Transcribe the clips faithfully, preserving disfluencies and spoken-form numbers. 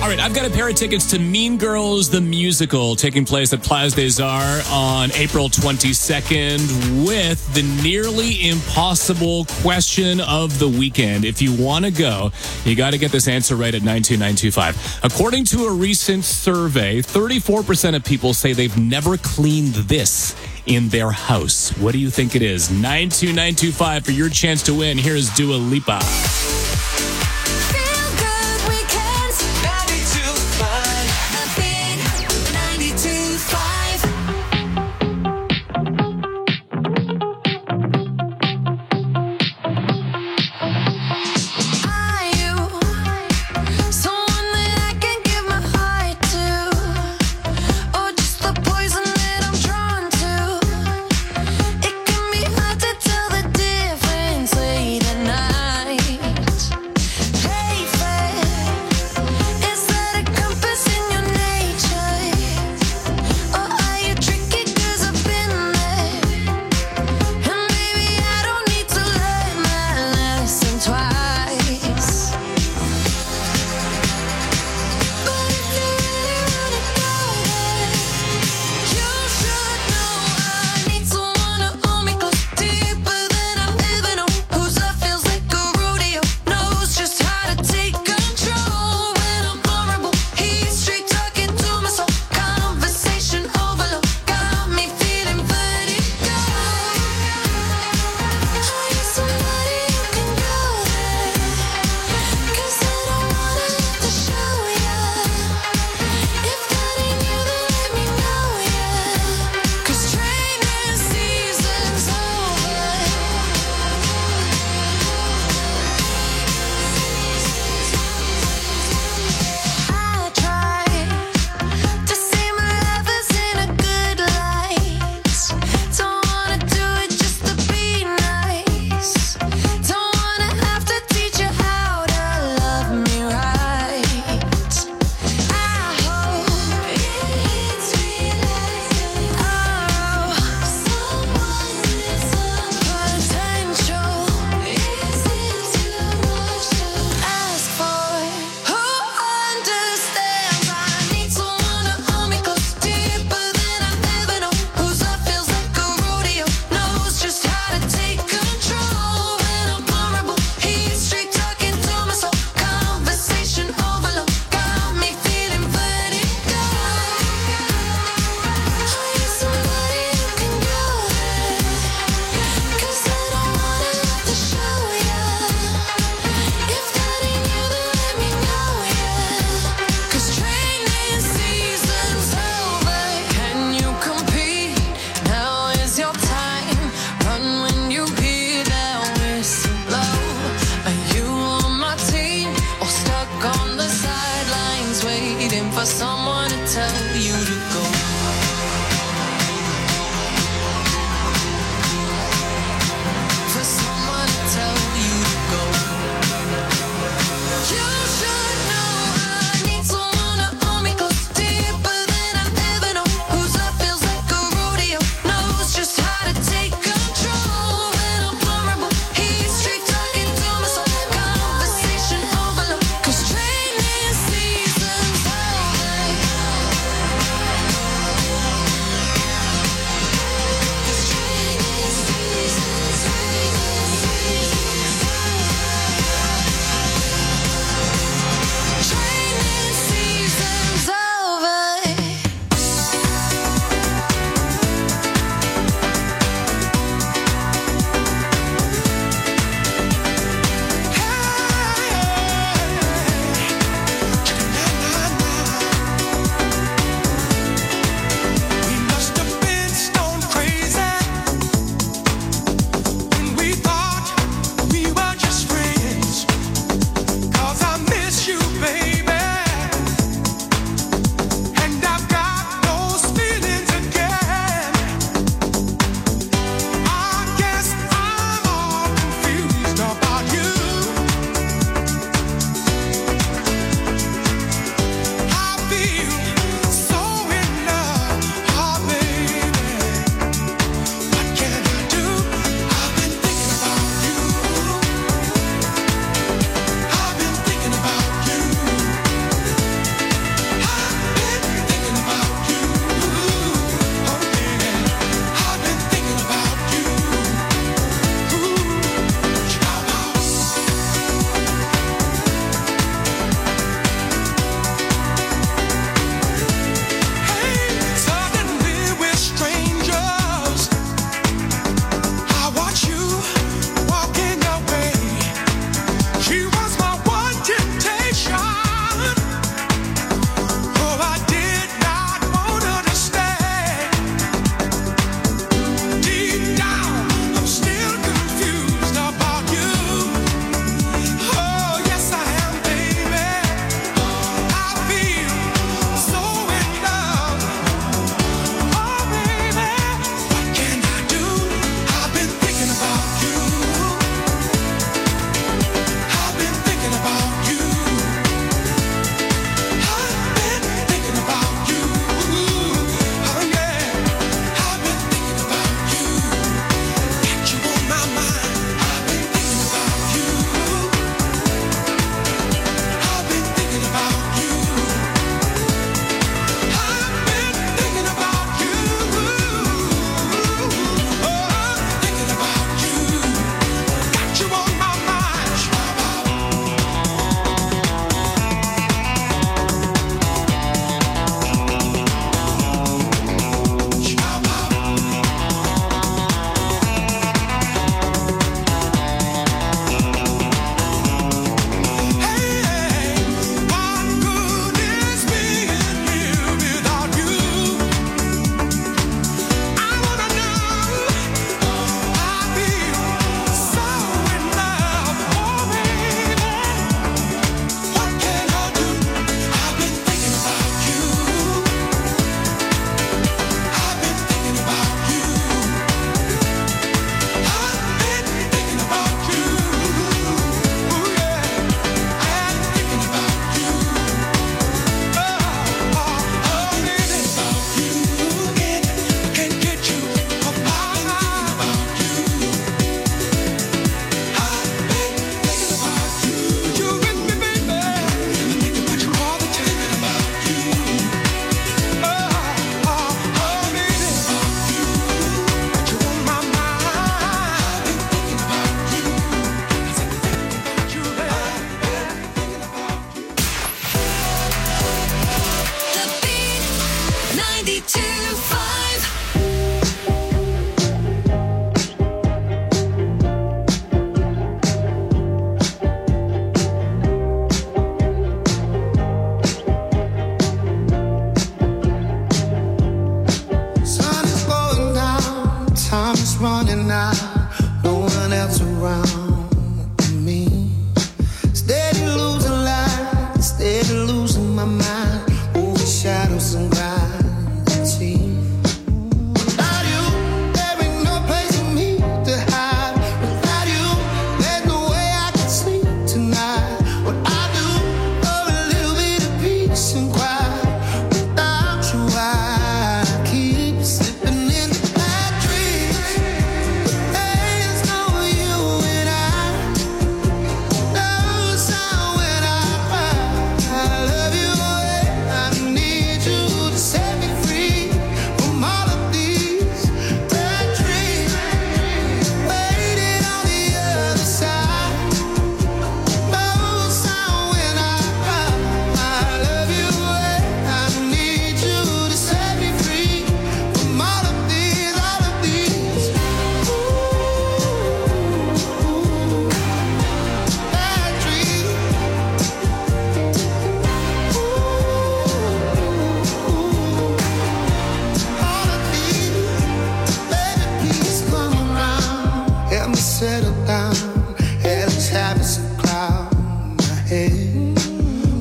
All right, I've got a pair of tickets to Mean Girls, the musical, taking place at Place des Arts on April twenty-second with the nearly impossible question of the weekend. If you want to go, you got to get this answer right at nine two nine two five. According to a recent survey, thirty-four percent of people say they've never cleaned this in their house. What do you think it is? nine two nine two five for your chance to win. Here's Dua Lipa.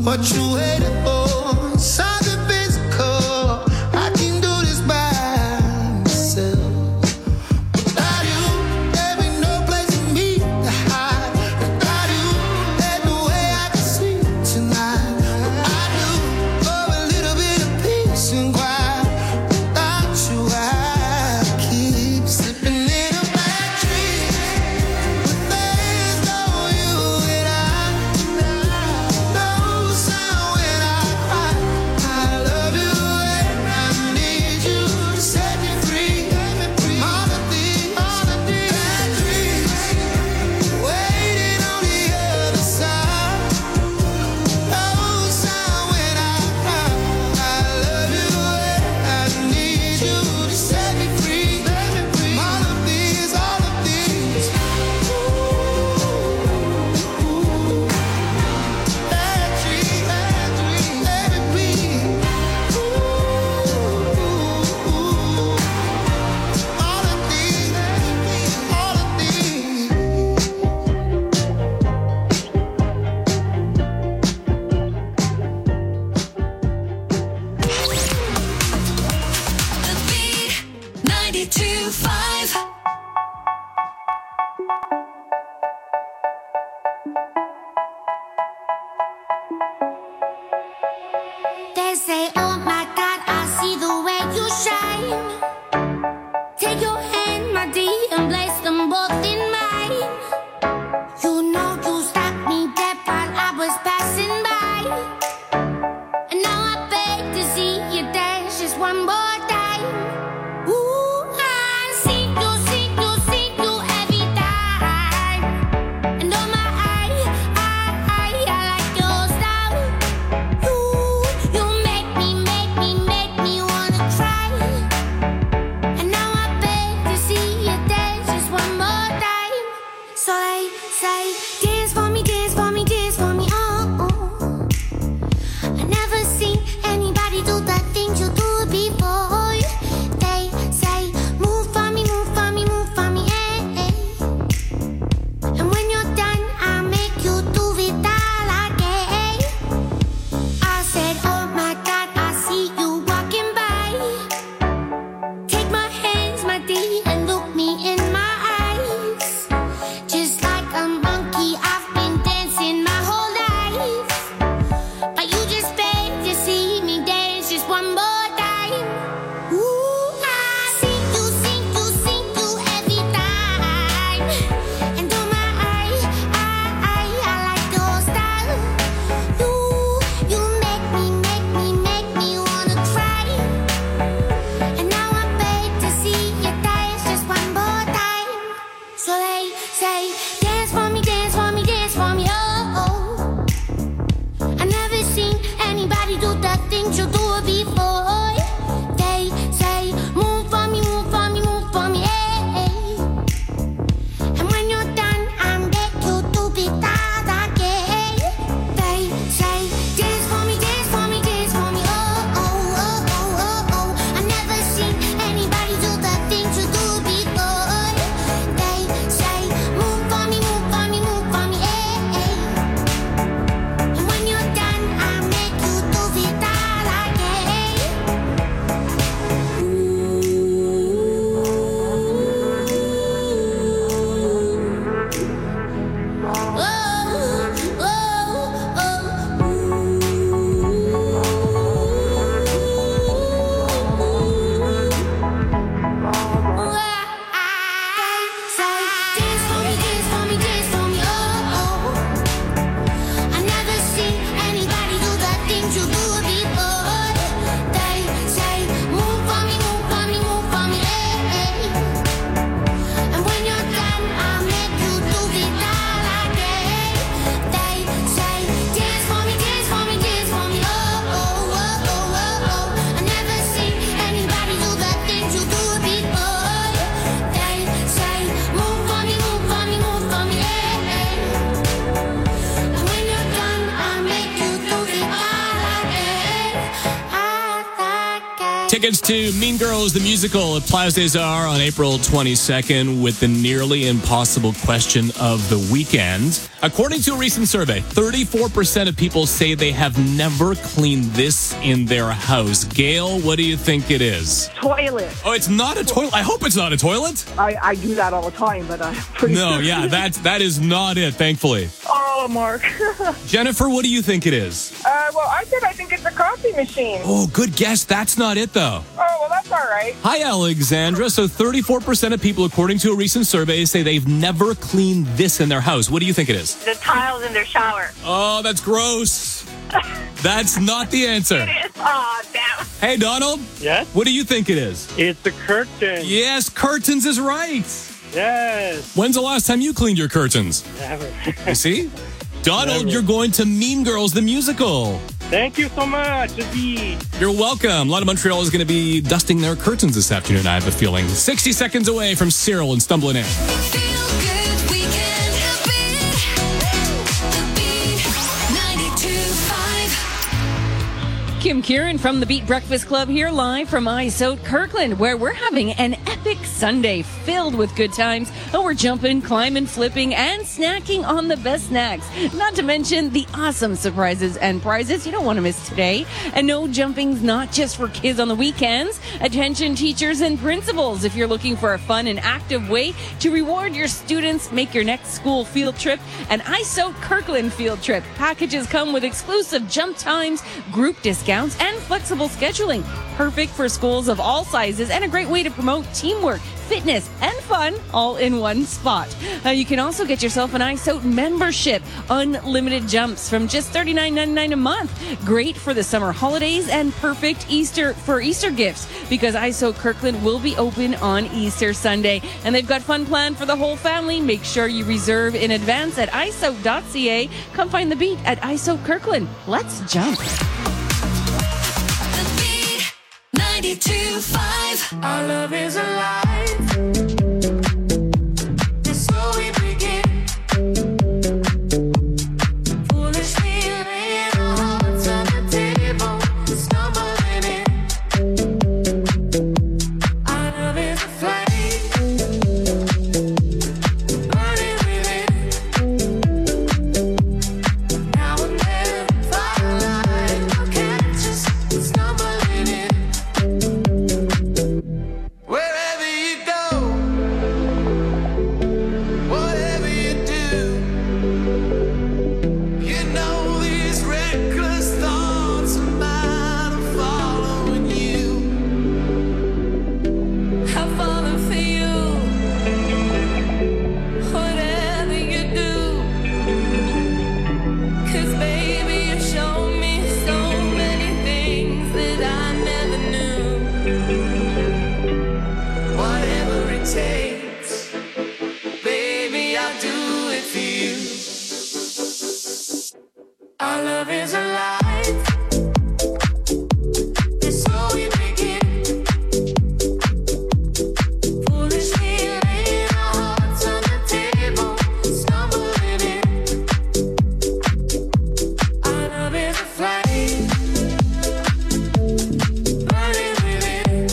What you waiting for? Something physical. I can do this by myself. Without you, there be no place for me to hide. Without you, there's no way I can sleep tonight. But I do for a little bit of peace and quiet. Without you, I keep slipping in a bad dream. But there's no you and I. No sound when I cry. I love you and I need you to set me free. All of these, all of these bad dreams waiting on the other side. No sound when I cry. I love you and I need you to set me free. All of these, all of these bad dreams, bad dreams, let it be. All of these, all of these. The Beat ninety-two five. They say, oh my God, I see the way you shine. Take your hand, my dear, and place them both in mine. You know you stopped me dead while I was passing by. And now I beg to see you dance just one more time. Ooh, I see you, see you, see you every time. And oh my, I, I, I, I like your style. You, you make me, make me, make me wanna try. And now I beg to see you dance just one more time. So they say, dance for me, dance for me, dance for me, oh, oh. I never seen anybody do the things you do before. They say, move for me, move for me, move for me, eh, eh. And when you're done, I'll make you do it all again. I said, oh my God, I see you walking by. Take my hands, my dear, and look me in my eyes. Just like a monkey, I've been dancing my whole life. But you just beg to see me dance just one more time. Ooh, I see you, see you, see you every time. And oh my, I, I, I, I like your style. You, you make me, make me, make me wanna cry. And now I beg to see you dance just one more time. So they say, dance for me, dance for me, dance for me, oh, oh. I never seen anybody do the things you do before. They say, move for me, move for me, move for me, eh, eh. And when you're done, I'm back you to be that again. They say, dance for me, dance for me, dance for me, oh, oh, oh, oh, oh, oh. I never seen anybody do the things you do before. They say, move for me, move for me, move for me, eh, eh. And when you're done, I make you do it all again. Tickets to Mean Girls, the musical at Place des Arts on April twenty-second with the nearly impossible question of the weekend. According to a recent survey, thirty-four percent of people say they have never cleaned this in their house. Gail, what do you think it is? Toilet. Oh, it's not a toilet. I hope it's not a toilet. I, I do that all the time, but I'm pretty No, sure. yeah, that, that is not it, thankfully. Oh, Mark. Jennifer, what do you think it is? Uh, well, I said I think it's a coffee machine. Oh, good guess. That's not it, though. Oh, well, that's all right. Hi, Alexandra. So thirty-four percent of people, according to a recent survey, say they've never cleaned this in their house. What do you think it is? The tiles in their shower. Oh, that's gross. That's not the answer. Oh, damn. Hey, Donald. Yes? What do you think it is? It's the curtain. Yes, curtains is right. Yes. When's the last time you cleaned your curtains? Never. You see? Donald, Never. you're going to Mean Girls, the musical. Thank you so much. Indeed. You're welcome. A lot of Montreal is going to be dusting their curtains this afternoon, I have a feeling. sixty seconds away from Cyril and Stumbling In. Feel good weekend. The Beat. The Beat. ninety-two point five. Kim Kieran from the Beat Breakfast Club here live from I S O Kirkland, where we're having an epic Sunday filled with good times. Oh, we're jumping, climbing, flipping, and snacking on the best snacks. Not to mention the awesome surprises and prizes you don't want to miss today. And no, jumping's not just for kids on the weekends. Attention teachers and principals, if you're looking for a fun and active way to reward your students, make your next school field trip an I S O Kirkland field trip. Packages come with exclusive jump times, group discounts, and flexible scheduling. Perfect for schools of all sizes and a great way to promote teamwork, fitness, and fun all in one spot. Uh, you can also get yourself an I S O membership. Unlimited jumps from just thirty-nine ninety-nine a month. Great for the summer holidays and perfect Easter for Easter gifts because I S O Kirkland will be open on Easter Sunday. And they've got fun planned for the whole family. Make sure you reserve in advance at I S O dot C A. Come find the Beat at I S O Kirkland. Let's jump. The Beat. ninety-two point five. Our love is alive. It's so we begin. Foolishly laying our hearts on the table, stumbling in. Our love is a flame, burning within. Now and then, firelight will catch us stumbling in. Wherever you go, whatever you do, you know these reckless thoughts of mine are following you. I'm falling for you. Whatever you do, 'cause baby you show me so many things that I never knew. Whatever it takes, baby, I'll do it for you. Our love is alive. It's so we begin. Foolishly laying our hearts on the table, stumbling in. Our love is a flame, burning within.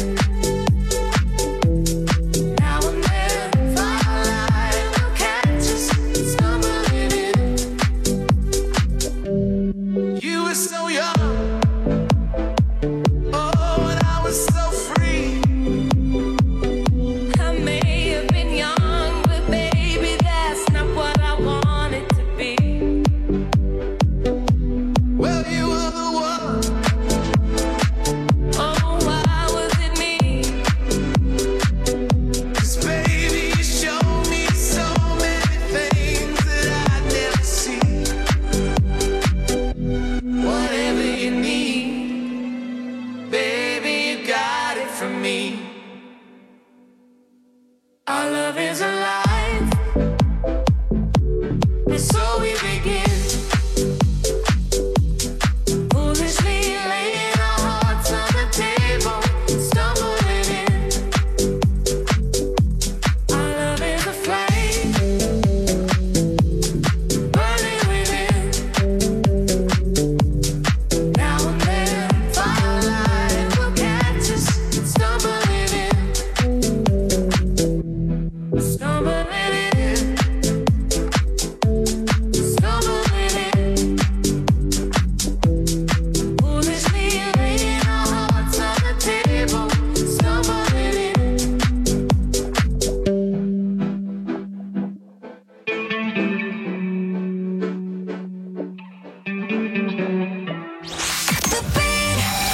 Now and then, firelight will catch us stumbling in. You were so young, oh, and I was so free. I may have been young, but baby, that's not what I wanted to be. Well, you were the one. Oh, why was it me? 'Cause baby, you showed me so many things that I'd never see. Whatever you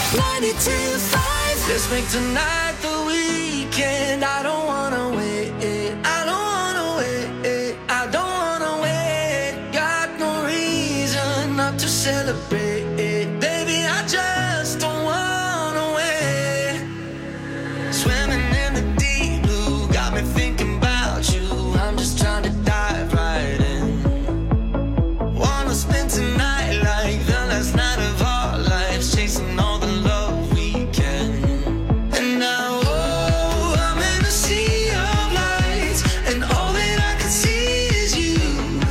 ninety-two point five. Let's make tonight the weekend. I don't wanna wait. I don't wanna wait. I don't wanna wait. Got no reason not to celebrate. Baby, I just don't wanna wait. Swimming in the deep blue, got me thinking about you. I'm just trying to dive right in. Wanna spend tonight like the last night of our lives, chasing all the love we can. And now, oh, I'm in a sea of lights, and all that I can see is you.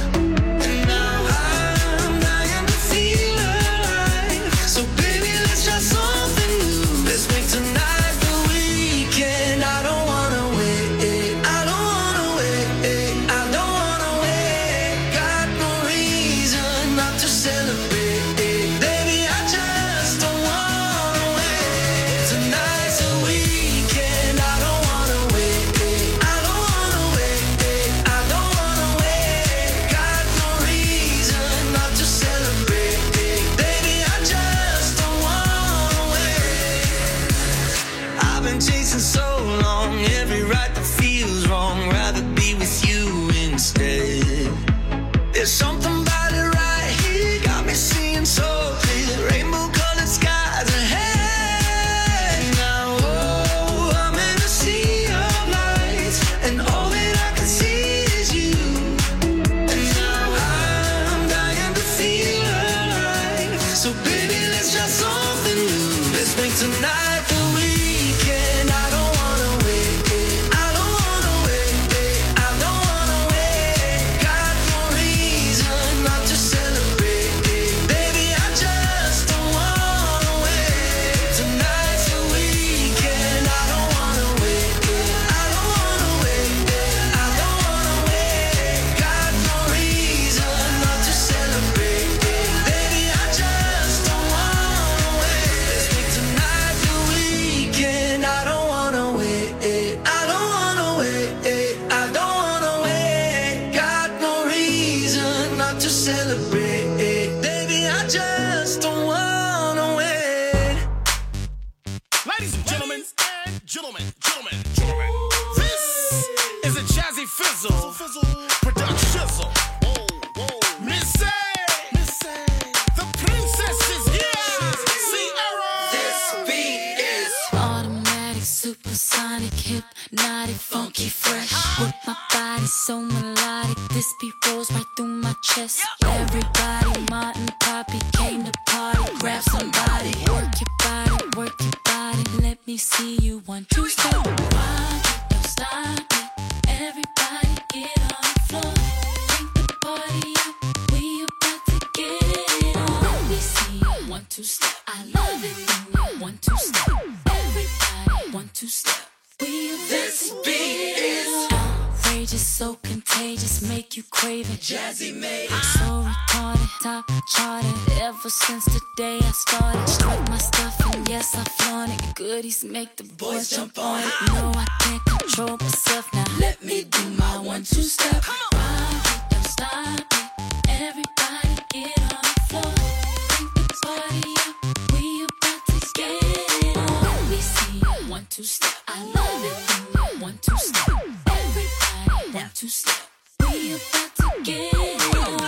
And now I'm dying to feel alive. So baby, let's try something new. Let's make tonight the weekend. I don't wanna wait. I don't wanna wait. I don't wanna wait. Got no reason not to celebrate. Baby, I just don't wanna wait. Tonight's the weekend. I don't wanna wait. I don't wanna wait. I don't wanna wait. Got no reason not to celebrate. Baby, I just don't wanna wait. I've been chasing so long, every right that feels wrong. Rather be with you instead. There's something about it right here, got me seeing so clear. Rainbow colored skies ahead. Now, oh, I'm in a sea of lights, and all that I can see is you. And now I'm dying to feel alive. So baby, let's try something new. Let's make tonight the weekend. I don't wanna wait. I don't wanna wait. I don't wanna wait. Got no reason not to celebrate. Baby, I just don't wanna wait. Tonight's the weekend. I don't wanna wait. I don't wanna wait. I don't wanna wait. Got no reason not to celebrate. Baby, I just don't wanna wait. Let's make tonight the weekend. I don't wanna wait. I don't wanna wait. I don't wanna wait. Got no reason not to celebrate. Baby, I just don't wanna wait. Ladies and gentlemen, gentlemen, gentlemen, gentlemen, this is a Jazzy Fizzle, production. Missy, Missy, the princess is here. Sierra. This beat is Automatic, supersonic, hypnotic, funky, fresh. With my body so melodic, this beat rolls right through my chest. Everybody, Martin, Poppy came to party. Grab somebody, work your body, work your body. Let me see you one, two, step. Rock it, don't stop it. Everybody get on the floor. Bring the party up. We about to get it on. Let me see you one, two, step. I love it when you one, two, step. Everybody one, two, step. We This beat is outrageous, so contagious, make you crave it. Jazzy made. So retarded, top charted. Ever since the day I started, strike my stuff and yes I flaunt it. Goodies make the boys jump on it. No, I can't control myself now. Let me do my one, two, step. Rock it, don't stop it. Everybody get on the floor. Bring the party up. We about to get it on. Let me see you one, two, step. I love it when you one, two, step. Everybody one, two, step. We about to get it on.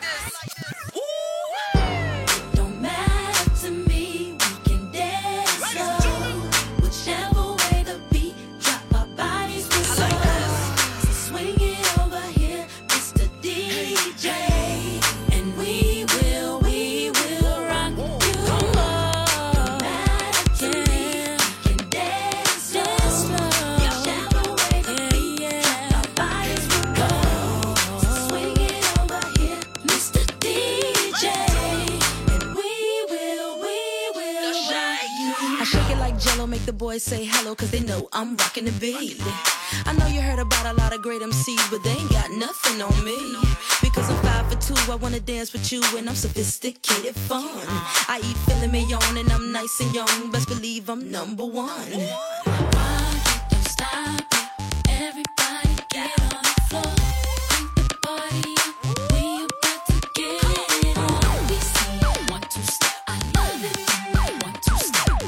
Don't matter to me, we can dance slow. Whichever way the beat drop, our bodies will slow. So swing it over here, Mister D J, and we will, we will rock you. Don't matter to me, we can dance slow. Whichever way the beat drop, our bodies will go. So swing it over here, Mister D J, and we will, we will rock you. I shake it like Jello, make the boys say hello, cause they know I'm rocking the beat. I know you heard about a lot of great M Cs, but they ain't got nothing on me. Because I'm five for two, I wanna dance with you, and I'm sophisticated fun. I eat filet mignon, and I'm nice and young, best believe I'm number one. Rock it, don't stop it. Everybody get on the floor. Bring the party up. We about to get it on. We see you one, two, step. I love it when you one, two, step.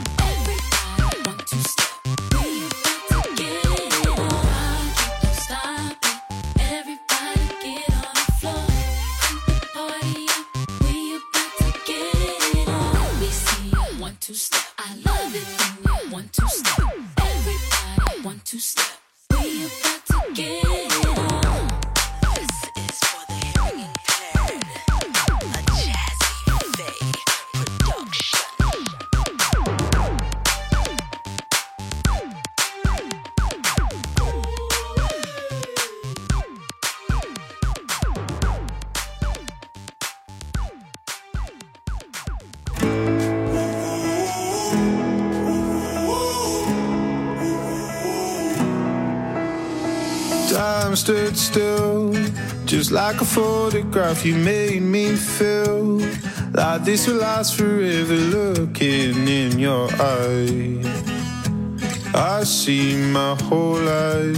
time stood still, just like a photograph. You made me feel like this will last forever. Looking in your eyes, I see my whole life.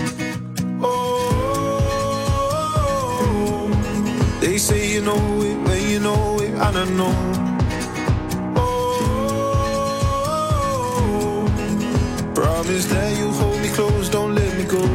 Oh, they say you know it when you know it, and I know. Oh, promise that you hold me close, don't let me go.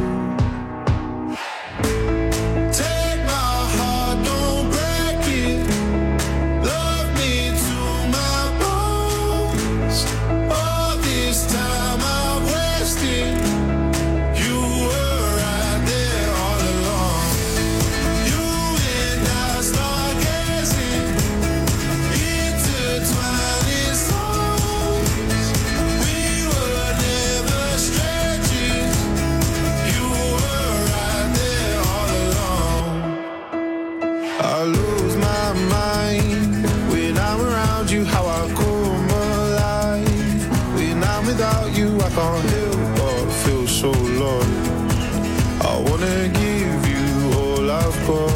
I can't help but feel so lost. I wanna give you all I've got.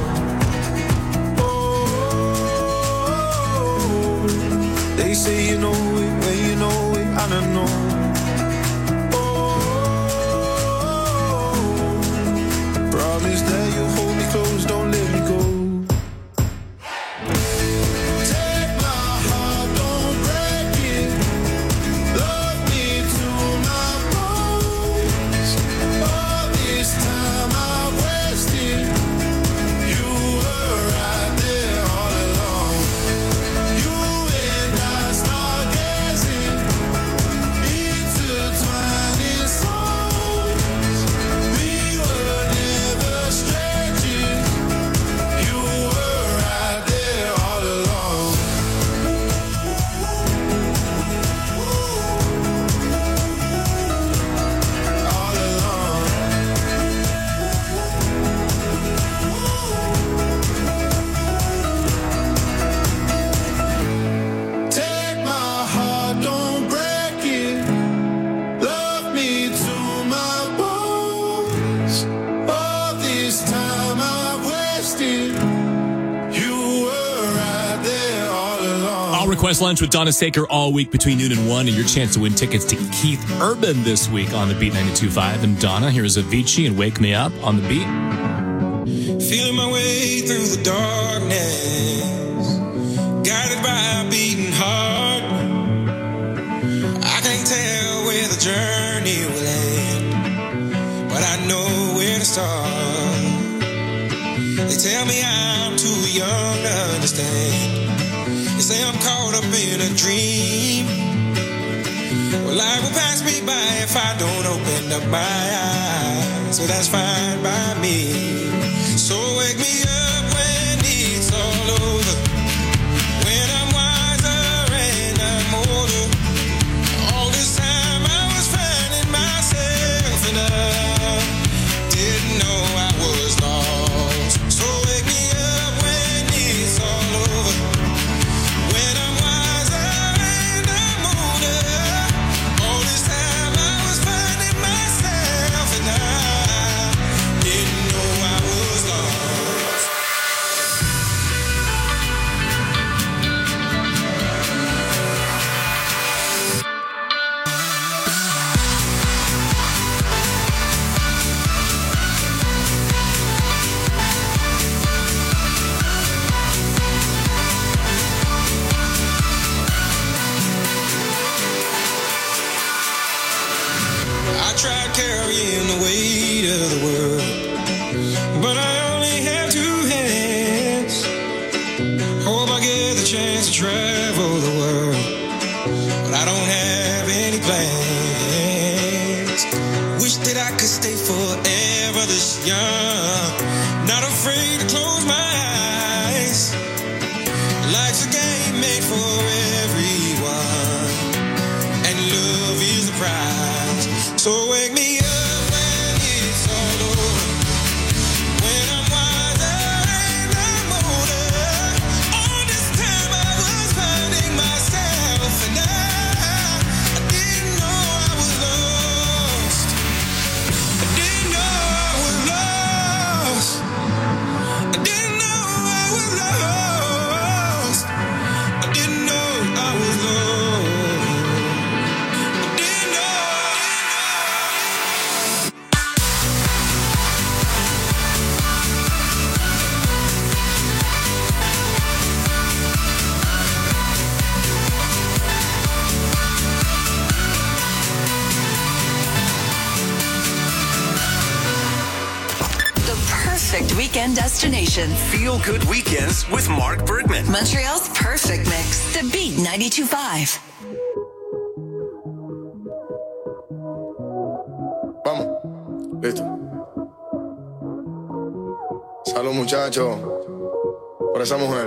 Oh, they say you know it when you know it, and I know. Oh, promise that you'll hold me close, don't let me go. Request Lunch with Donna Saker all week between noon and one, and your chance to win tickets to Keith Urban this week on the Beat ninety-two point five. And Donna, here's Avicii and Wake Me Up on the Beat. Feeling my way through the darkness, guided by a beating heart. I can't tell where the journey will end, but I know where to start. They tell me I'm too young to understand. They say I'm caught up in a dream. Well, life will pass me by if I don't open up my eyes. So that's fine by me. So wake me up when it's all over, when I'm wiser and I'm older. All this time I was finding myself and I didn't know I was lost. So wake me up when it's all over, when I'm wiser and I'm older. All this time I was finding myself and I didn't know I was lost. I tried carrying the weight of the world, but I only have two hands. Hope I get the chance to travel the world, but I don't have any plans. Wish that I could stay forever this young, not afraid to close my eyes. Life's a game made for everyone, and love is the prize. So wake me up when it's all over, when I'm wiser and I'm older. All this time I was finding myself and I, I didn't know I was lost. I didn't know I was lost. weekend destination. Feel good weekends with Mark Bergman. Montreal's perfect mix. The Beat ninety-two point five. Vamos, listo. Salud, muchachos, por esa mujer.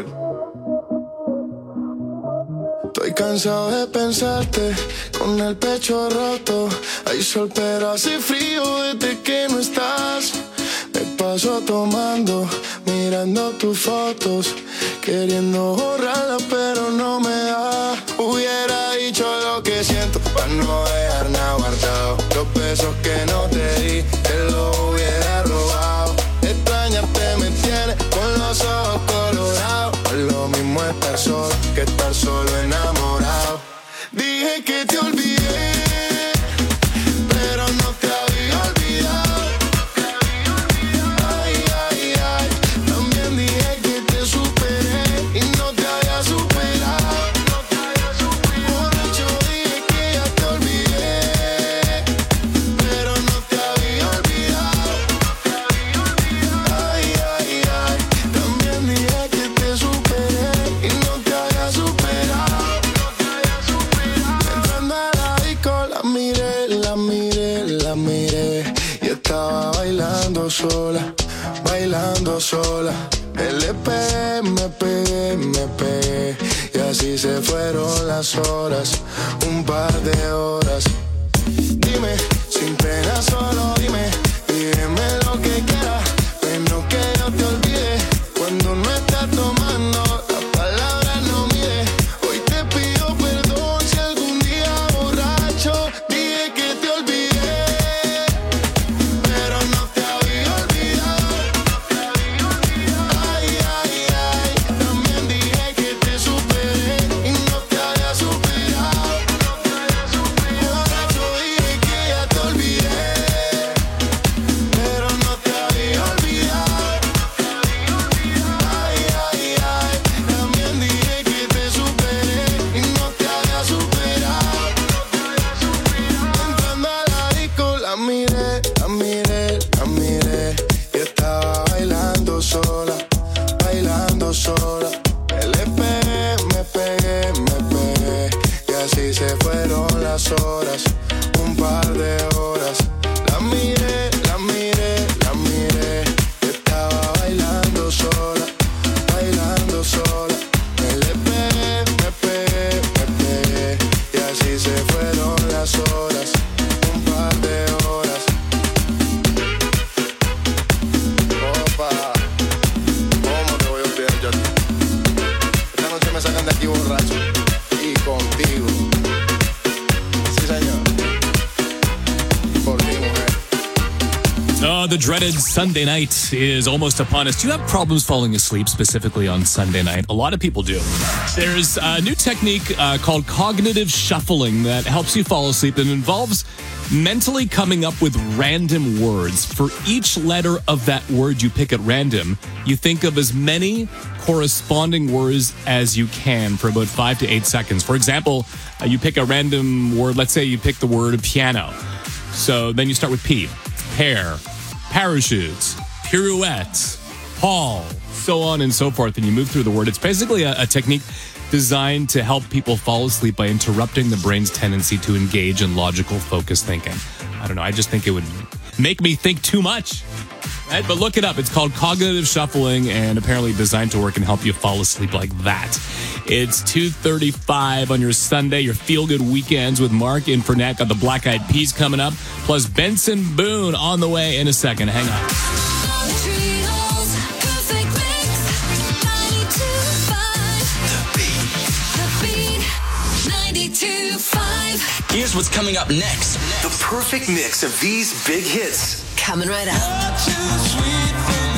Estoy cansado de pensarte con el pecho roto. Hay sol pero hace frío desde que no estás. Me paso tomando, mirando tus fotos, queriendo borrarlas pero no me da. Hubiera dicho lo que siento para no dejar nada guardado. Los besos que no te di, te los hubiera robado. Extrañarte me tiene con los ojos colorados. No es lo mismo estar solo que estar solo enamorado. Dije que te olvidé, pero no te había olvidado. Ay, ay, ay. También dije que te superé y no te había superado. Borracho dije que ya te olvidé, pero no te había olvidado. Ay, ay, ay. También dije que te superé y no te había superado. Entrando a la disco la miré, la miré, la miré y estaba bailando sola, bailando sola. Me le pegué, me pegué, me pegué y así se fueron las horas, un par de horas. Dime, sin pena solo dime, dime lo que quieras, menos que yo te olvide. Cuando no estás tomando, las palabras no mide. Hoy te pido perdón si algún día borracho dije que te olvidé, pero no te había olvidado. Ay, ay, ay. También dije que te superé y no te había superado. Borracho dije que ya te olvidé, pero no te había olvidado. Ay, ay, ay. También dije que te superé y no te había superado. Entrando a la disco la miré, la miré, la miré y estaba bailando sola, bailando sola. Me le pegué, me pegué, me pegué y así se fueron las horas, un par de horas. La miré, la miré, la miré y estaba bailando sola, bailando sola. Me le pegué, me pegué, me pegué y así se fueron las horas, un par de horas. Opa, ¿cómo te voy a olvidar yo a ti? Esta noche me sacan de aquí borracho y contigo. Sí, señor. Por ti, mujer. Oh, the dreaded Sunday night is almost upon us. Do you have problems falling asleep specifically on Sunday night? A lot of people do. There's a new technique uh, called cognitive shuffling that helps you fall asleep and involves mentally coming up with random words. For each letter of that word you pick at random, you think of as many corresponding words as you can for about five to eight seconds. For example, uh, you pick a random word. Let's say you pick the word piano. So then you start with P. Pear, parachutes, pirouette, Paul, so on and so forth. And you move through the word. It's basically a, a technique designed to help people fall asleep by interrupting the brain's tendency to engage in logical, focused thinking. I don't know. I just think it would make me think too much. Right? But look it up. It's called cognitive shuffling and apparently designed to work and help you fall asleep like that. It's two thirty-five on your Sunday, your feel-good weekends with Mark Infernette. Got the Black Eyed Peas coming up, plus Benson Boone on the way in a second. Hang on. Montreal's perfect mix. ninety-two point five. The Beat. The Beat. ninety-two point five. Here's what's coming up next. The perfect mix of these big hits. Coming right up.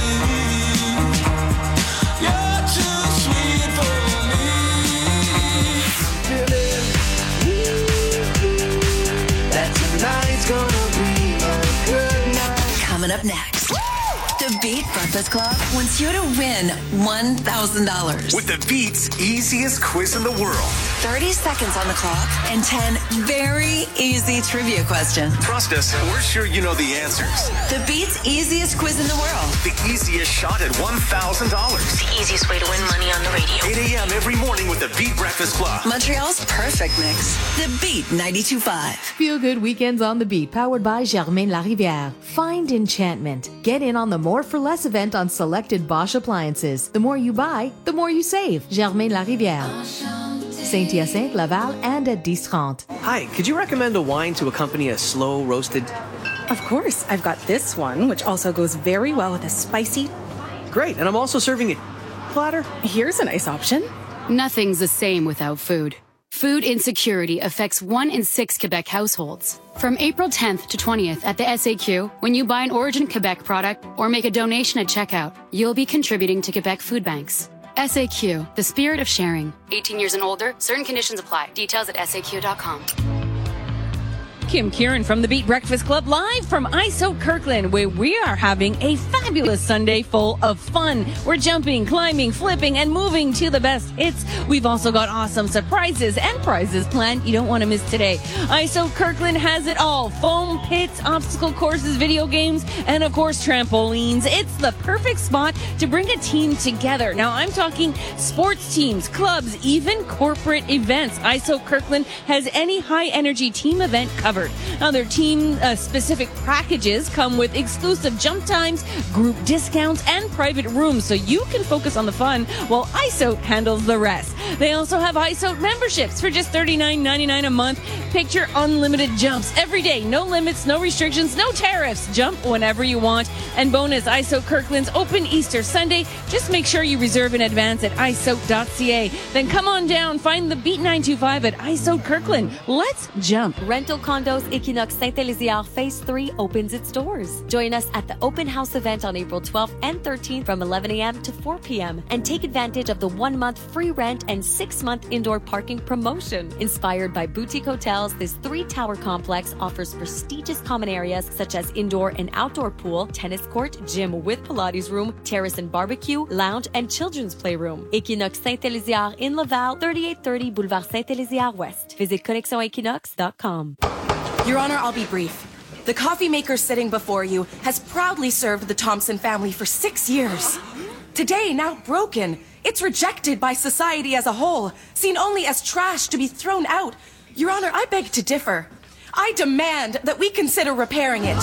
Coming up next. The Beat Breakfast Club wants you to win one thousand dollars. With the Beat's easiest quiz in the world. thirty seconds on the clock and ten very easy trivia questions. Trust us, we're sure you know the answers. The Beat's easiest quiz in the world. The easiest shot at one thousand dollars. The easiest way to win money on the radio. eight a.m. every morning with the Beat Breakfast Club. Montreal's perfect mix. The Beat ninety-two point five. Feel good weekends on the Beat, powered by Germain Larivière. Find enchantment. Get in on the More for Less event on selected Bosch appliances. The more you buy, the more you save. Germain Larivière. Saint-Hyacinthe, Laval, and at dix thirty. Hi, could you recommend a wine to accompany a slow roasted? Of course, I've got this one, which also goes very well with a spicy. Great, and I'm also serving it platter. Here's a nice option. Nothing's the same without food. Food insecurity affects one in six Quebec households. From April tenth to twentieth at the S A Q, when you buy an Origin Quebec product or make a donation at checkout, you'll be contributing to Quebec food banks. S A Q, the spirit of sharing. eighteen years and older, certain conditions apply. Details at S A Q dot com. Kim Kieran from the Beat Breakfast Club, live from Isote Kirkland, where we are having a fabulous Sunday full of fun. We're jumping, climbing, flipping, and moving to the best hits. We've also got awesome surprises and prizes planned you don't want to miss today. Isote Kirkland has it all. Foam pits, obstacle courses, video games, and of course trampolines. It's the perfect spot to bring a team together. Now I'm talking sports teams, clubs, even corporate events. Isote Kirkland has any high energy team event covered. Now, their team-specific uh, packages come with exclusive jump times, group discounts, and private rooms, so you can focus on the fun while Isote handles the rest. They also have Isote memberships for just thirty-nine ninety-nine a month. Picture unlimited jumps every day. No limits, no restrictions, no tariffs. Jump whenever you want. And bonus, Isote Kirkland's open Easter Sunday. Just make sure you reserve in advance at isote dot c a. Then come on down, find the Beat nine two five at Isote Kirkland. Let's jump. Rental Condos Equinox Saint-Éliziard Phase three opens its doors. Join us at the Open House event on April twelfth and thirteenth from eleven a.m. to four p.m. and take advantage of the one-month free rent and six-month indoor parking promotion. Inspired by boutique hotels, this three-tower complex offers prestigious common areas such as indoor and outdoor pool, tennis court, gym with Pilates room, terrace and barbecue, lounge, and children's playroom. Equinox Saint-Éliziard in Laval, thirty-eight thirty Boulevard Saint-Éliziard West. Visit connexion equinox dot com. Your Honor, I'll be brief. The coffee maker sitting before you has proudly served the Thompson family for six years. Today, now broken, it's rejected by society as a whole, seen only as trash to be thrown out. Your Honor, I beg to differ. I demand that we consider repairing it.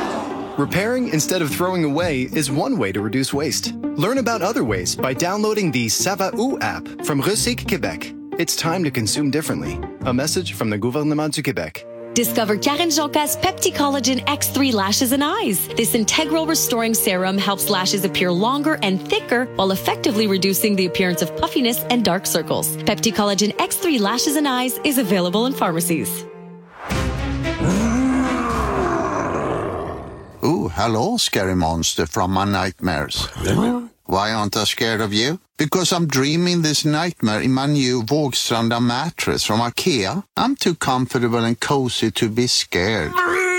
Repairing instead of throwing away is one way to reduce waste. Learn about other ways by downloading the Sava-U app from Recyc Québec. It's time to consume differently. A message from the Gouvernement du Québec. Discover Karen Jonca's Pepti-Collagen X three Lashes and Eyes. This integral restoring serum helps lashes appear longer and thicker while effectively reducing the appearance of puffiness and dark circles. Pepti-Collagen X three Lashes and Eyes is available in pharmacies. Oh, hello, scary monster from my nightmares. Why aren't I scared of you? Because I'm dreaming this nightmare in my new Vågstranda mattress from IKEA. I'm too comfortable and cozy to be scared.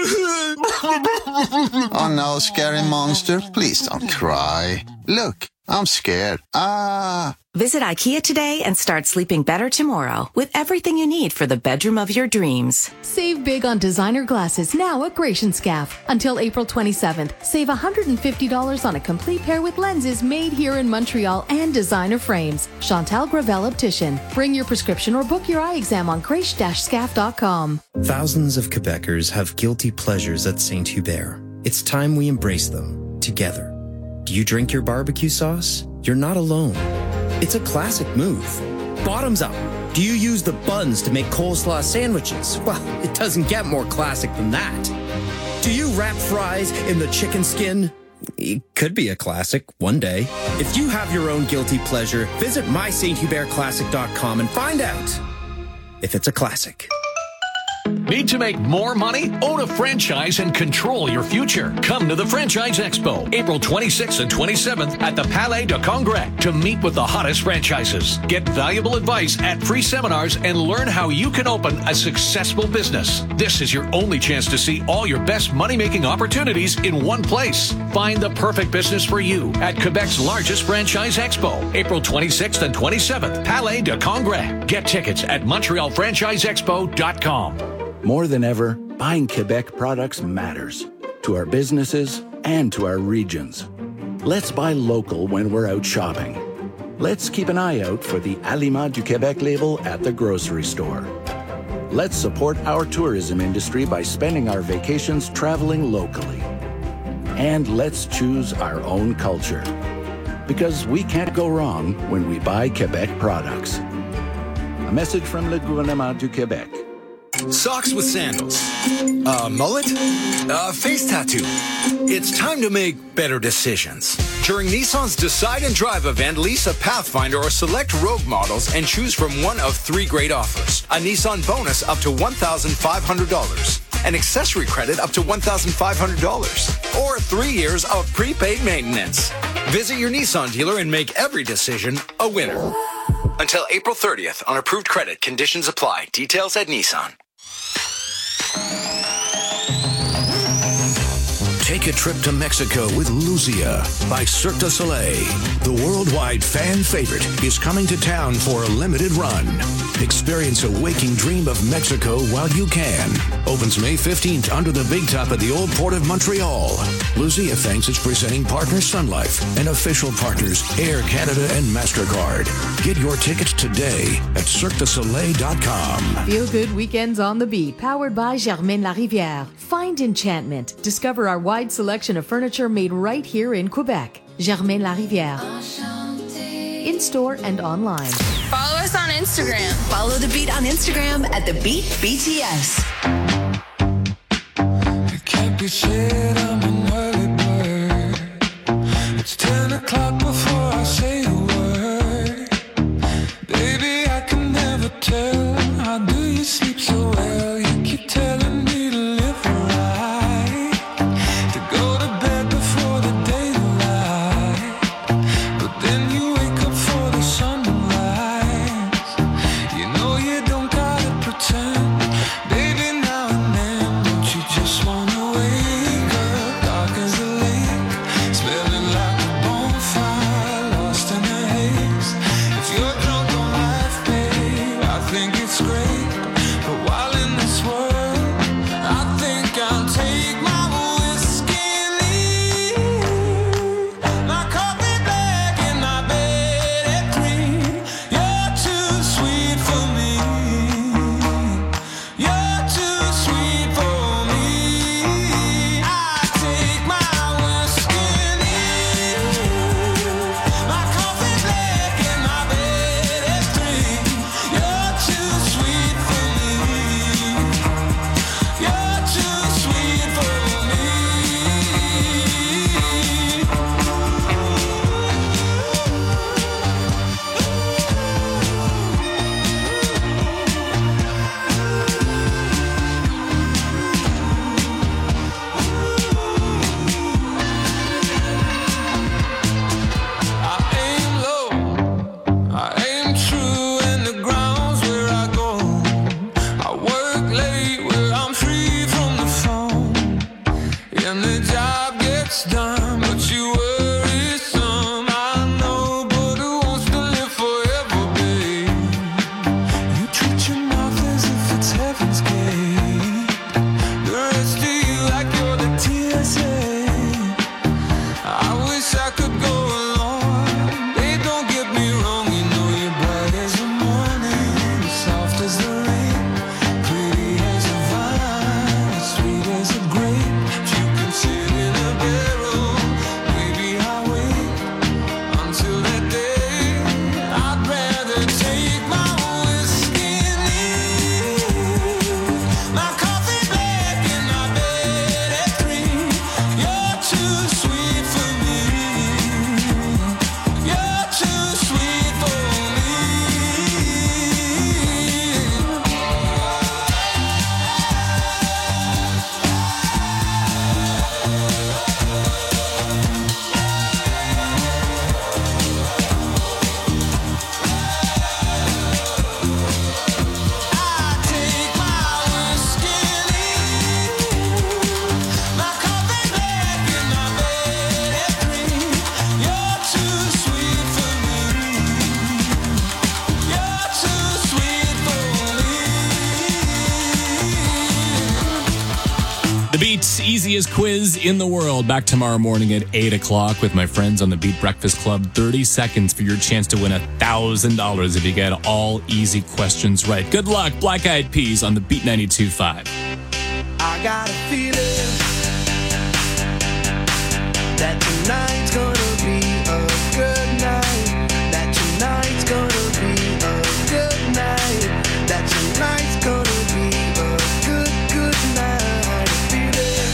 Oh no, scary monster, please don't cry. Look, I'm scared. Ah. Visit IKEA today and start sleeping better tomorrow with everything you need for the bedroom of your dreams. Save big on designer glasses now at Gratianscaf. Until April twenty-seventh, save one hundred fifty dollars on a complete pair with lenses made here in Montreal and designer frames. Chantal Gravel Optician. Bring your prescription or book your eye exam on grace dash scaf dot com. Thousands of Quebecers have guilty pleasures at Saint Hubert. It's time we embrace them together. Do you drink your barbecue sauce? You're not alone. It's a classic move. Bottoms up. Do you use the buns to make coleslaw sandwiches? Well, it doesn't get more classic than that. Do you wrap fries in the chicken skin? It could be a classic one day. If you have your own guilty pleasure, visit my saint hubert classic dot com and find out if it's a classic. Need to make more money? Own a franchise and control your future. Come to the Franchise Expo, April twenty-sixth and twenty-seventh at the Palais de Congrès to meet with the hottest franchises. Get valuable advice at free seminars and learn how you can open a successful business. This is your only chance to see all your best money-making opportunities in one place. Find the perfect business for you at Quebec's largest Franchise Expo, April twenty-sixth and twenty-seventh, Palais de Congrès. Get tickets at montreal franchise expo dot com. More than ever, buying Quebec products matters to our businesses and to our regions. Let's buy local when we're out shopping. Let's keep an eye out for the Aliments du Québec label at the grocery store. Let's support our tourism industry by spending our vacations traveling locally. And let's choose our own culture, because we can't go wrong when we buy Quebec products. A message from Le Gouvernement du Québec. Socks with sandals. A mullet? A face tattoo. It's time to make better decisions. During Nissan's Decide and Drive event, lease a Pathfinder or select Rogue models and choose from one of three great offers. A Nissan bonus up to one thousand five hundred dollars. An accessory credit up to one thousand five hundred dollars. Or three years of prepaid maintenance. Visit your Nissan dealer and make every decision a winner. Until April thirtieth on approved credit. Conditions apply. Details at Nissan. Take a trip to Mexico with Luzia by Cirque du Soleil. The worldwide fan favorite is coming to town for a limited run. Experience a waking dream of Mexico while you can. Opens May fifteenth under the big top at the Old Port of Montreal. Luzia thanks its presenting partner Sun Life and official partners Air Canada and MasterCard. Get your tickets today at cirque du soleil dot com. Feel good weekends on the beat, powered by Germaine Larivière. Find enchantment. Discover our wide selection of furniture made right here in Quebec. Germaine Larivière. In store and online. Follow us on Instagram. Follow The Beat on Instagram at The Beat B T S. It can't be said I'm an early bird. It's ten o'clock before I say a word. Baby, I can never tell. How do you sleep so well? You keep telling me to live a lie, to go to bed before the daylight, but then you wake up for the sun to rise. You know you don't gotta pretend, baby, now and then. Don't you just wanna wake up dark as a lake, smelling like a bonfire, lost in a haze. If you're drunk on life, babe, I think it's great. But while in this world, I think I'll take my whiskey and leave. My coffee black and my bed at three. You're too sweet for me. You're too sweet for me. I take my whiskey and leave. My coffee black and my bed at three. You're too sweet for me. You're too sweet for me. I aim low, I aim true, and the ground's where I go. I work late where I'm free from the phone, and the job gets done, but you worry some. I know, but who wants to live forever, babe? You treat your mouth as if it's heaven's gate. The rest of you like you're the T S A. I wish I could go along. They don't get me wrong, you know you're bright as the morning, soft as the rain, pretty as a vine, sweet as a grape. If you consider Beat, easiest quiz in the world. Back tomorrow morning at eight o'clock with my friends on the Beat Breakfast Club. thirty seconds for your chance to win one thousand dollars if you get all easy questions right. Good luck. Black Eyed Peas on the Beat ninety-two point five. I got a feeling that tonight's gonna be a good night. That tonight's gonna be a good night. That tonight's gonna be a good, good night. A feeling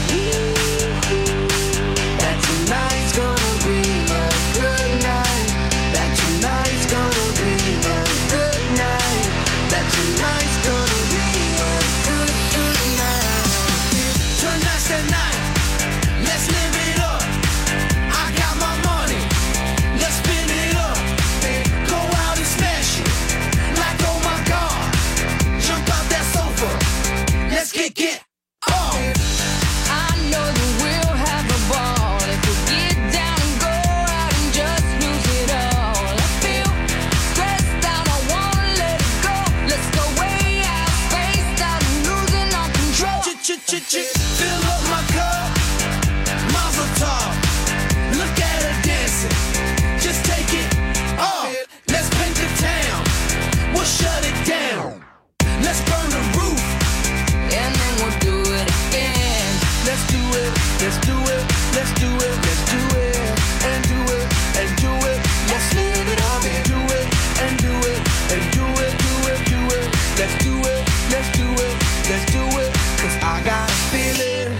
that tonight's gonna be a good night. That tonight's gonna be a good night. That tonight's gonna be a good, good night. Tonight's the night. Let's live it up. I got my money. Let's spin it up. Go out and smash it. Like, oh my God. Jump out that sofa. Let's get get off. I know that we'll have a ball if we get down and go out and just lose it all. I feel stressed out. I wanna let it go. Let's go way out, spaced out, and losing our control. Fill up my cup. Mazel tov. Look at her dancing. Just take it off. Let's paint the town. We'll shut it down. Let's burn the roof. And then we'll do it again. Let's do it. Let's do it. Let's do it. Let's do it. And do it. And do it. Let's live it up and do it. And do it. And do it. Do it. Do it. Let's do it. Let's do it. Let's do it. Cause I got a feeling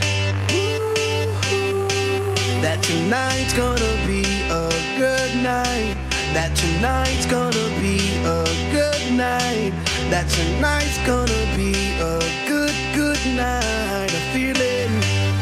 that tonight's gonna be a good night. That tonight's gonna be a good night. That tonight's gonna be a good, good night. A feeling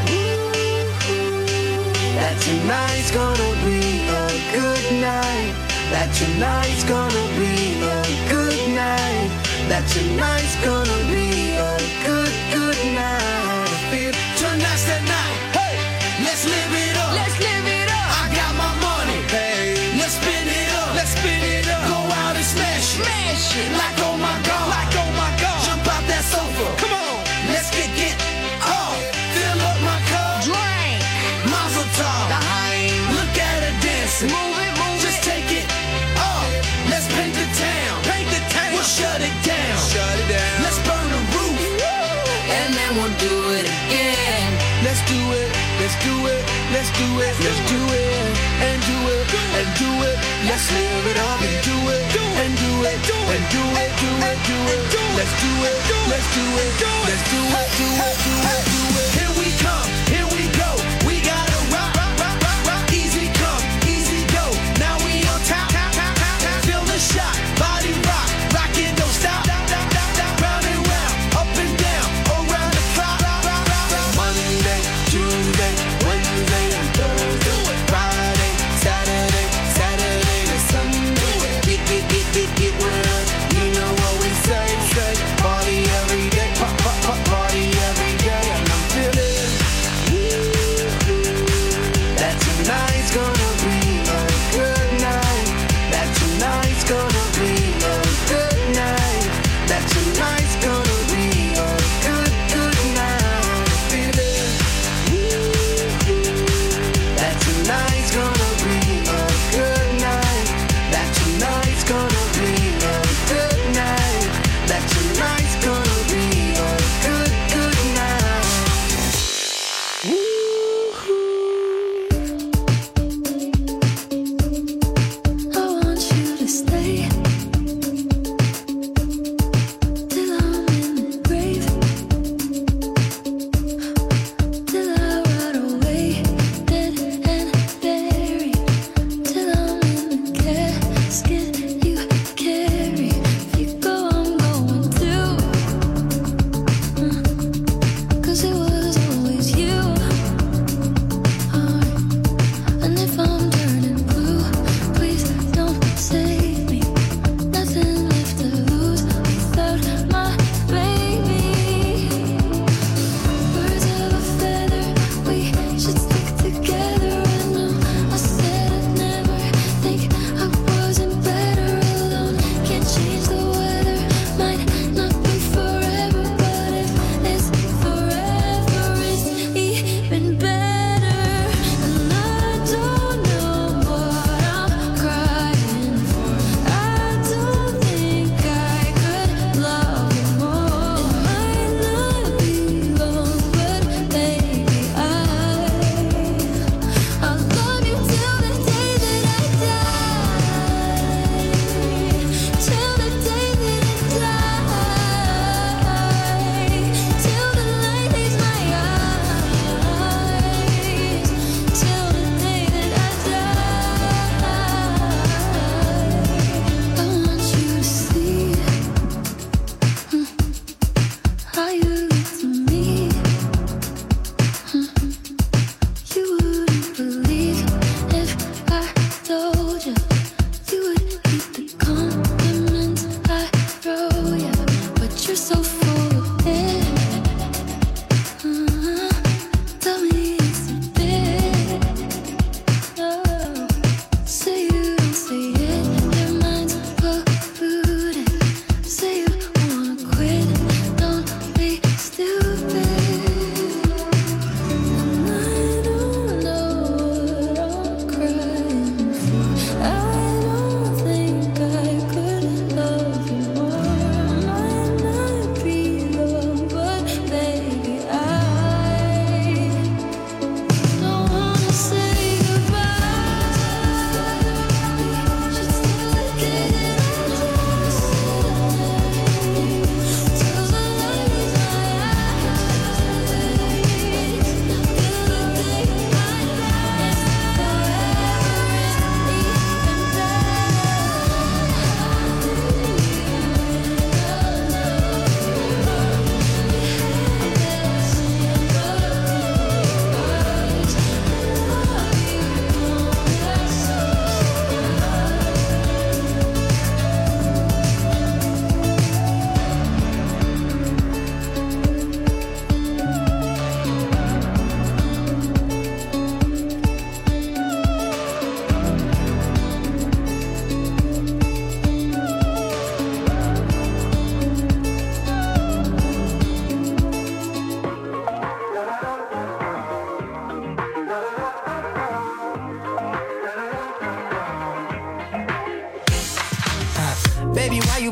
that tonight's gonna be a good night. That tonight's gonna be a good night. That tonight's gonna be a good, good night. I feel tonight's the night. Hey, let's live it up. Let's live it up. I got my money. Hey, let's spin it up. Let's spin it up. Go out and smash it. Smash it. Like oh my God. Like oh my God. Jump out that sofa. Come on. Let's get get off. Fill up my cup. Drink. Mazel tov. Look at her dancing. Move it, move Just it. Take it off. Let's paint the town. Paint the town. We'll shut it down. Shut it down. Let's burn the roof. And then we'll do it again. Let's do it. Let's do it. Let's do it. Let's do it. And do it. And do it. Let's live it up and do it. And do it. And do it. Do it. Do it. Let's do it. Let's do it. Let's do it. Do it. Do it. Do it. Here we come. Here we go. We gotta rock. Rock. Rock. Rock. Rock. Easy come. Easy go. Now we on top. Feel the shot. Body rock. Rock it. Don't stop. Round and round. Up and down. Around the clock. Monday, Tuesday, Wednesday, and Thursday. Friday, Saturday, Saturday to Sunday. Get, get, get, get, get with us. You know what we say, say. Party every day.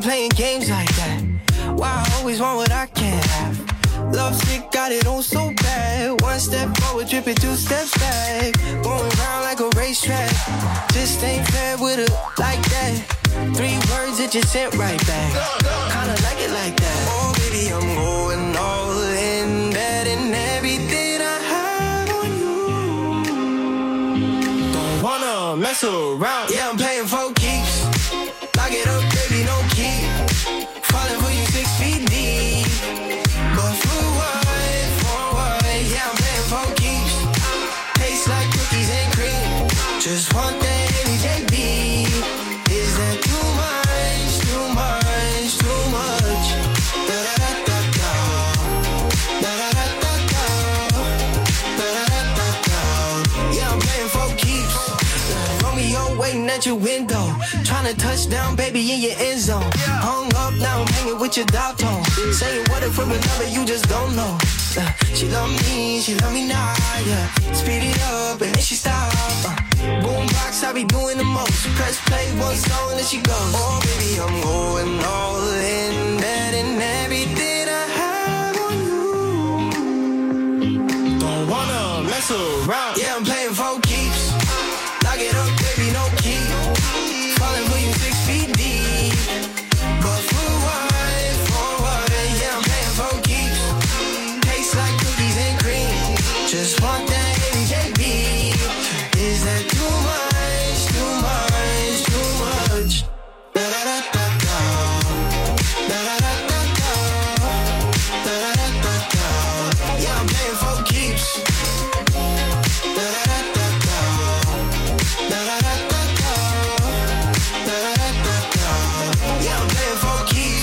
playing games like that. Why I always want what I can't have. Love sick, got it on so bad. One step forward, tripping two steps back. Going round like a racetrack. Just ain't fair with it like that. Three words that you sent right back. Kinda like it like that. Oh, baby, I'm going all in. Betting everything I have on you. Don't wanna mess around. Yeah, I'm playing for keeps. Lock it up, baby, no key. Falling for you six feet deep. But for what, for what? Yeah, I'm playing for keeps. Tastes like cookies and cream. Just want that J B. Is that too much, too much, too much? Da-da-da-da-da. Da-da-da-da-da. Da-da-da-da-da. Yeah, I'm playing for keeps. Romeo waiting at your window. Tryna touch down, baby, in your end zone. Hung up, now I'm hanging with your dog tone. Saying what if we're another, you just don't know. Uh, she love me, she love me now, yeah. Speed it up and then she stop. Uh, boombox, I be doing the most. Press play, one song, and then she goes. Oh, baby, I'm going all in. Betting everything I have on you. Don't wanna mess around. Yeah, I'm playing for keeps. Lock it up, baby, no key. Falling for you six feet deep. But for what, for what? Yeah, I'm playing for keeps. Tastes like cookies and cream. Just want that J B. Is that too much, too much, too much? Da-da-da-da-da. Da-da-da-da-da. Da-da-da-da-da. Yeah, I'm playing for keeps. Da-da-da-da-da. Da-da-da-da-da. Da-da-da-da-da. Yeah, I'm playing for keeps.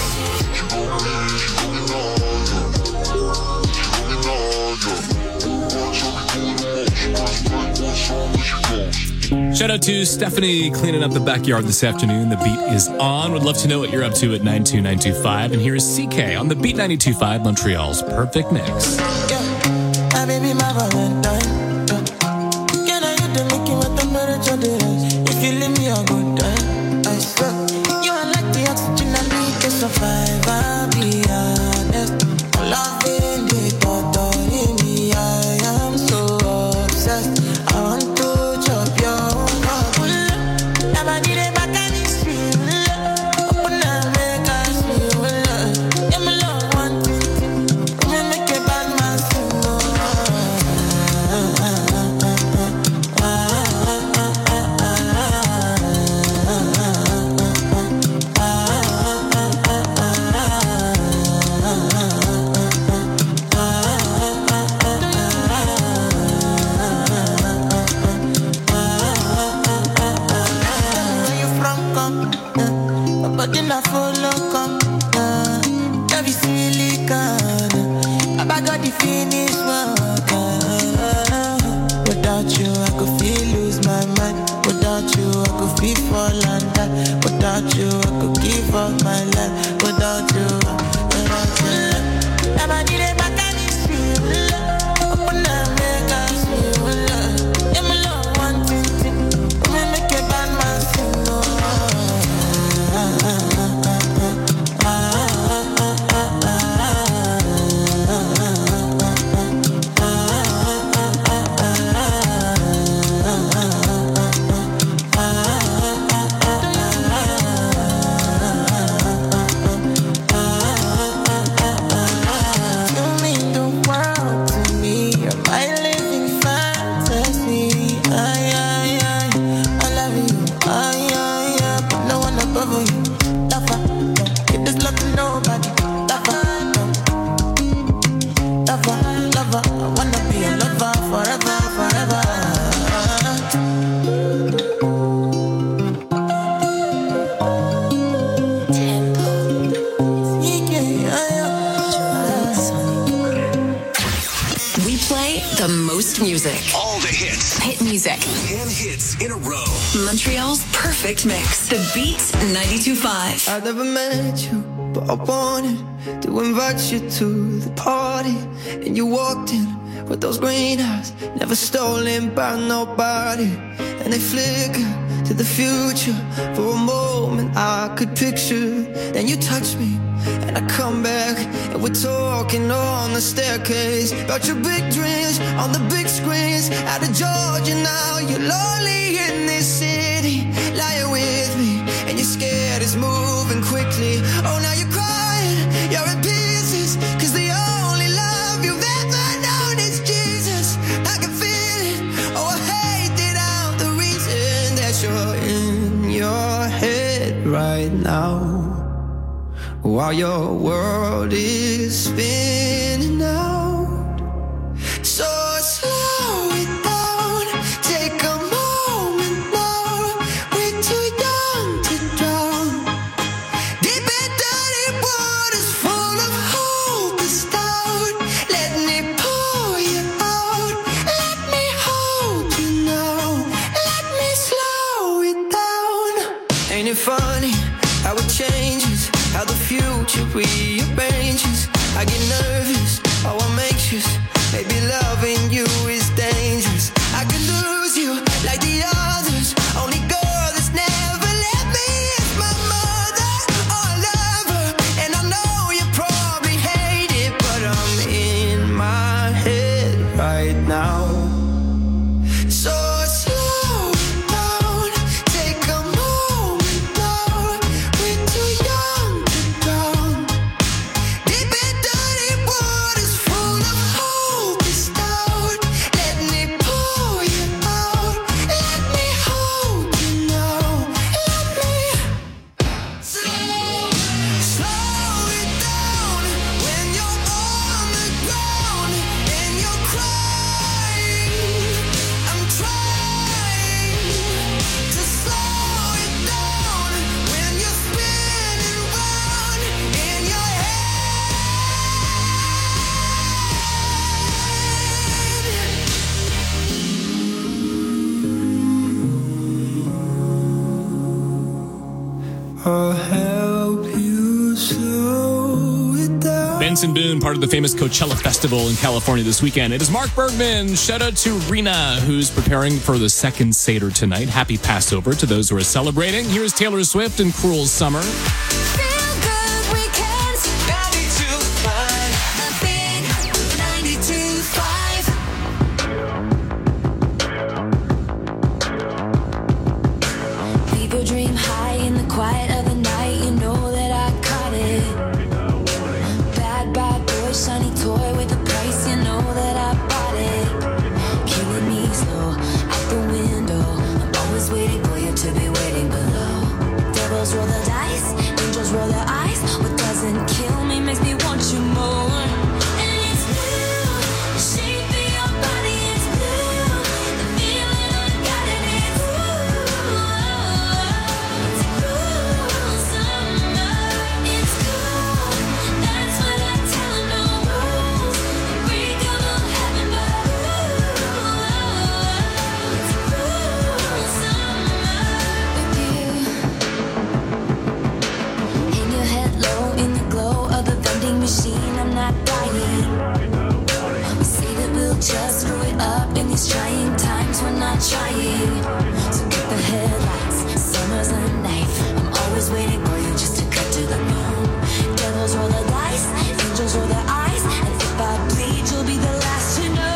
Shout out to Stephanie cleaning up the backyard this afternoon. The beat is on. Would love to know what you're up to at nine two nine two five. And here's C K on the Beat ninety-two point five, Montreal's Perfect Mix. Yeah, my baby, my Valentine. Can I hit the Mickey with the temperature difference? If you leave me a good time, I swear. You are like the oxygen I need to survive. I'll be honest. Loving the thought of me, I am so obsessed. I want to chop your heart. Never did it back and it's real. Open up, make us feel. Yeah, my love, one thing. Come and make it bad, man. But then I follow come, uh, love is silicon. I got the finish work. Uh, without you, I could feel lose my mind. Without you, I could feel fall and die. Without you, I could give up my life. Without you, without you, never did it back and it's real. Open up, make us feel. Yeah, my love, one thing. Come and make it bad, man, sing. The most music. All the hits. Hit music. ten hits in a row. Montreal's Perfect Mix. The Beat ninety-two point five. I never met you, but I wanted to invite you to the party. And you walked in with those green eyes, never stolen by nobody. And they flicker to the future. For a moment I could picture. Then you touch me and I come back, and we're talking on the staircase about your big dreams on the big screens. Out of Georgia now, you're lonely in this city, lying with me, and you're scared it's moving quickly. Oh, now you're crying, you're in pieces, cause the only love you've ever known is Jesus. I can feel it, oh, I hate it out, the reason that you're in your head right now, while your world is spinning out. So slow it down, take a moment now. We're too young to drown. Deep and dirty waters full of hope is down. Let me pour you out. Let me hold you now. Let me slow it down. Ain't it funny how it changes, how the future rearranges? I get nervous, oh I'm anxious. Maybe loving you is dangerous. I could lose you like the others. Only girl that's never let me is my mother. Oh, I love her, and I know you probably hate it, but I'm in my head right now. So slow down, take a moment now. We're too young to drown. Deep and dirty waters full of hope is down. Let me pour you out. Let me hold you now. Let me slow, slow it down. When you're on the ground and you're crying, I'm trying to slow it down. When you're spinning round in your head, I'll help you slow it down. Benson Boone, part of the famous Coachella Festival in California this weekend. It is Mark Bergman. Shout out to Rena, who's preparing for the second Seder tonight. Happy Passover to those who are celebrating. Here's Taylor Swift and Cruel Summer. Leave your dream high in the quiet of the night. You know that I caught it. Bad, bad boy, shiny toy with a price. You know that I bought it. Killing me slow out the window. I'm always waiting for you to be waiting below. Devils roll the dice, angels roll their eyes. What doesn't kill me makes me want you more. And it's blue, the shape of your body is blue. The feeling I got it is it's cruel summer. It's cool, that's what I tell 'em. No rules, break them all heaven, but it's cruel summer with you. In your head low, in the glow of the vending machine, I'm not dying. We say that we'll just screw it up in these trying times.